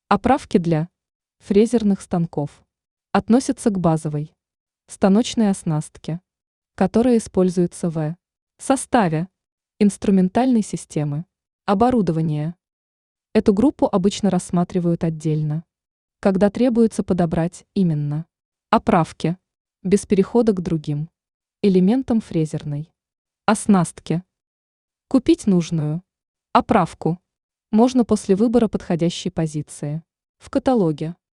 Оправки для фрезерных станков относятся к базовой станочной оснастке, которая используется в составе инструментальной системы оборудования. Эту группу обычно рассматривают отдельно, когда требуется подобрать именно оправки, без перехода к другим элементам фрезерной оснастки. Купить нужную оправку можно после выбора подходящей позиции в каталоге.